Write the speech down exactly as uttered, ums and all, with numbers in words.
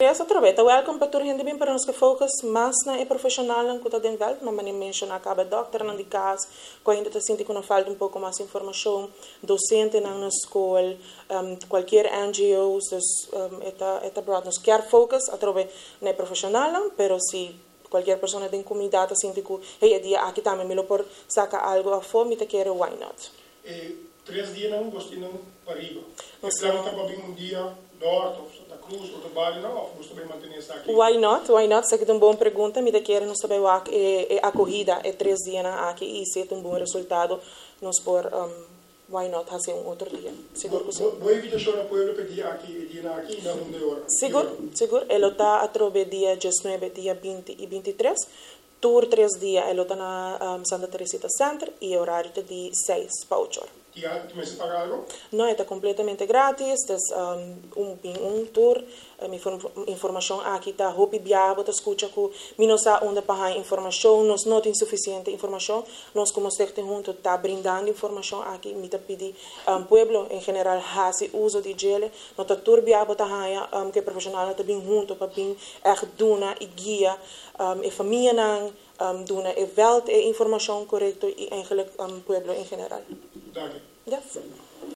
três, outra vez, welcome para toda gente bem para nós que focus mais na é profissional não que tem vel, mas nem mencionar acaba doctor não de casa, que ainda está sentindo que não falta um pouco mais informação, docente na escola, um, qualquer N G Os, um, eta eta broad nos quer focus, outra vez não é profissional não, pero se qualquer pessoa tem comunidade sente que hey dia aqui também me lo por sacar algo a fome te quero why not. E três dias não gostei não para riba. Mas claro que para um dia norte ou da Cruz ou do Bali não, ou gosto bem manter isso aqui. Why not? Why not? Essa é uma boa pergunta. Me quero não saber a é a corrida é três dias na aqui e se tem um bom resultado nós por um, why not fazer um outro dia. Seguro que sim. Boa invitação na poeira para dia aqui dia na aqui não de hora. Seguro, seguro. Ele está a trobe dia dezenove, dia vinte e vinte e três. Tour três dias ele está na um, Santa Teresita Center e horário de seis para oito horas. E aí, tu me se paga algo? Não, é completamente grátis, um, um, um tour, um, informação aqui está, roupa e biabo, tá escuta que nós não onde para informação, nós não tem suficiente informação, nós como secte junto está brindando informação aqui, me tá pedi um pueblo em geral hace uso de gel, nós tá tour biabo tá um, que profissional tá bem junto para bem duna e guia, um, e família não um, duna e veld e informação correta e eigenlijk um, pueblo em geral. Dank je. Yes.